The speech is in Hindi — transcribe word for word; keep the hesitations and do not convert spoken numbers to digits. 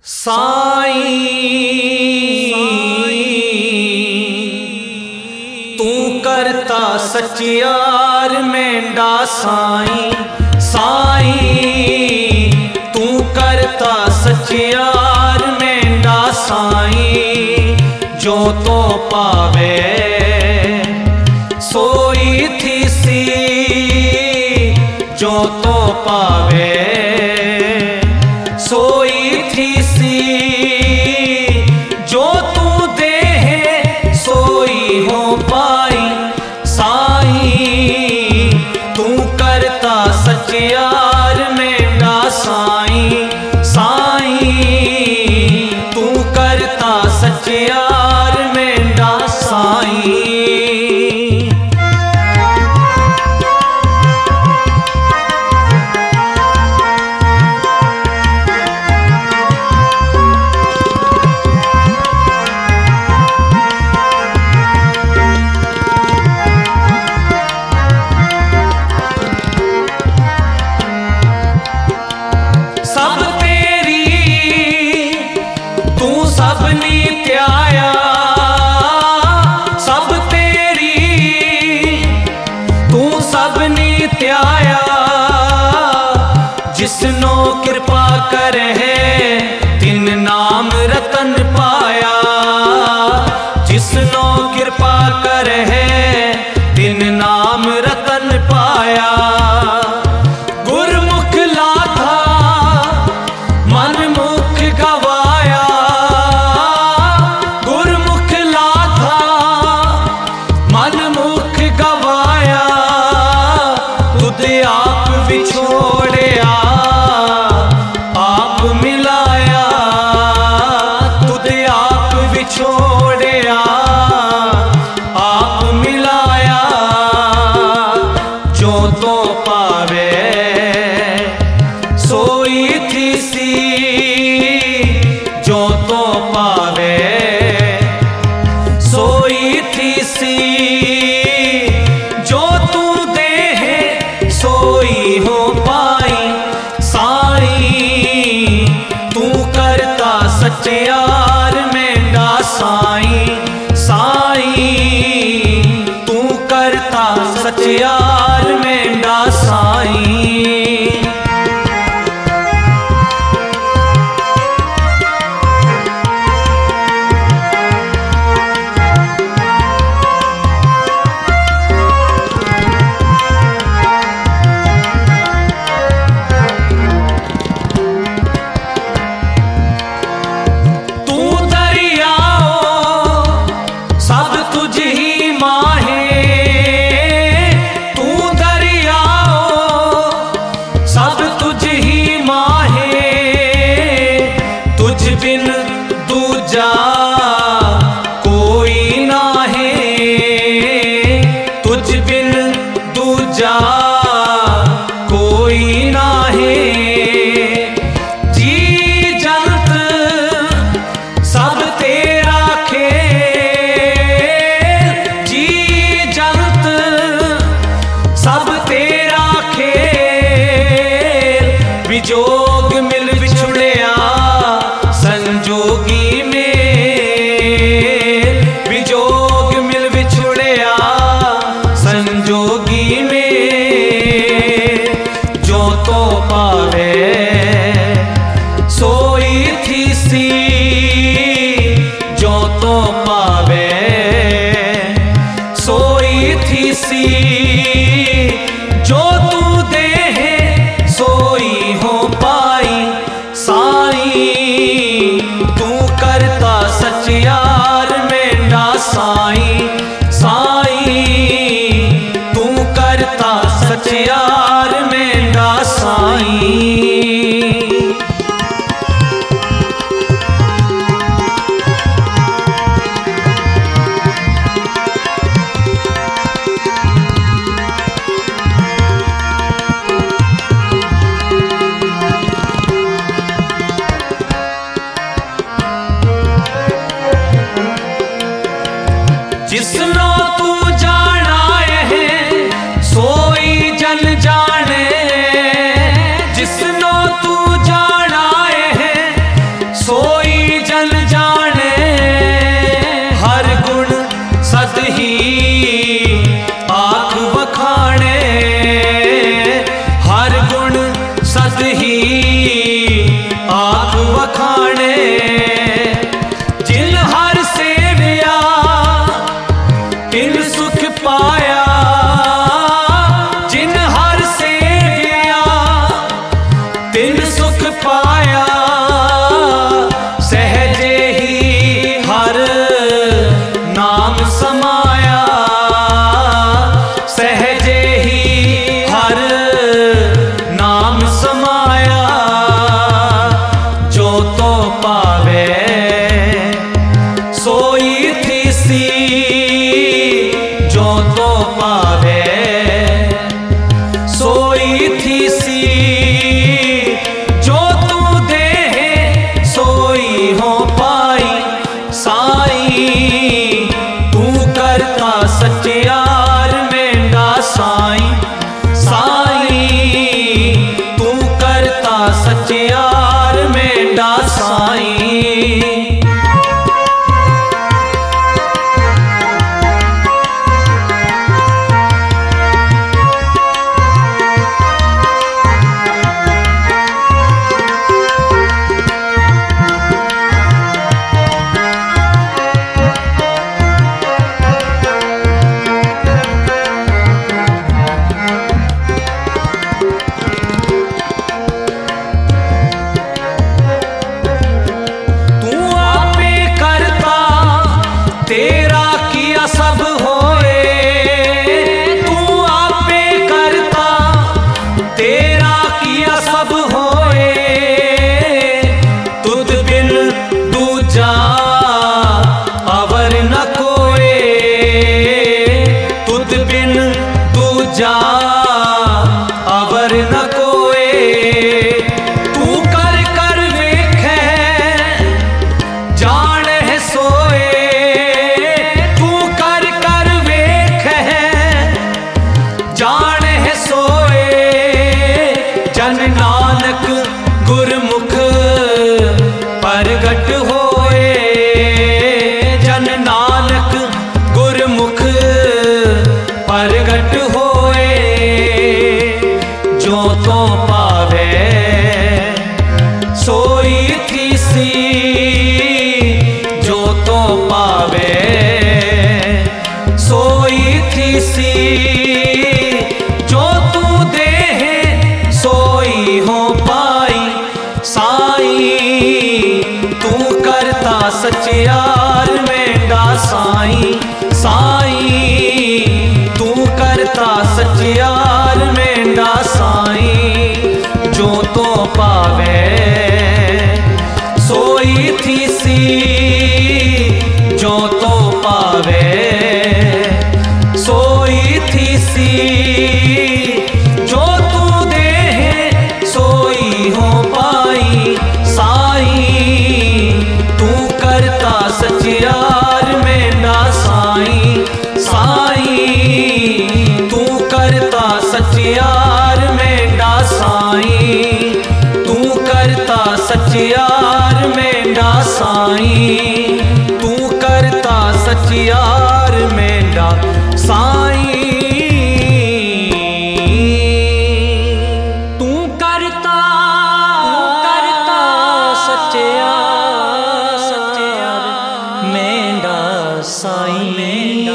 साईं तू करता सचियार मेंढा साईं। साईं तू करता सचियार मेंढा साईं। जो तो पावे सोई थी सी, जो तो पावे सोई थी सी। जो तू दे है सोई हो पाई। साईं तू करता सचियार मेंढा साईं। साईं तू करता सचियार मेंढा साईं। जिसनो कृपा करे है तिन नाम रतन पाया। जिसनो कृपा करे है तिन नाम रतन पाया। गुरमुख लाथा मन मुख गवाया। गुरमुख लाथा मन मुख गवाया। तुद आप विछोड़या छोड़या आप मिलाया। जो तो पावे सोई थी सी, जो तो पावे सोई थी सी। जो तू दे है सोई हो पाई। साईं तू करता सचियार मेंढा साईं। साईं तू करता सचियार मेंढा साईं। बिन दूजा कोई ना है। तुझ बिन दूजा कोई ना है। जी जंत सब तेरा खेल। जी जंत सब तेरा खेल। विजोग मिल बिछुड़या संजोगी में। विजोग मिल बिछुड़या संजोगी में। जो तो पावे सोई थी सी, जो तो पावे सोई थी सी। जो तू दे है सोई हो पाई। साईं तू करता सचियार मेंढा साईं। साईं तू करता सचियार मेंढा साईं। लाख वखाणे जिन हर सेविया तिन सुख पाया। जिन हर सेविया तिन सुख पाया। सहजे ही हर नाम समाया। सहजे ही हर नाम समाया। जो तो पावे सोई थी सी। जो तो पावे सोई थी सी। जो तू दे सोई हो पाई। साईं तू करता सच्चियार मेंढा साईं। साईं तू करता सच्चियार मेंढा साईं। अवर न कोए तू कर कर वेखे जान है सोए। तू कर कर वेखे जान है सोए। जन नानक गुरमुख प्रगट होए। जन नानक गुरमुख प्रगट होए। जो तो पावे सोई थी सी। जो तो पावे सोई थी सी। जो तू दे सोई हो पाई। साईं तू करता सच्चियार मेंढा साईं। साईं तू करता सच्चियार मेंढा साईं। जो तो पावे सोई थी सी। जो तो पावे सोई थी सी। जो तू दे सोई हो पाई। साईं तू करता सच्चियार मेंढा साईं। साईं तू करता सच्चियार मेंढा साईं। तू करता सच्चियार मेंढा साईं। तू करता सच्चियार मेंढा साईं। तू करता करता सच्चियार मेंढा साईं।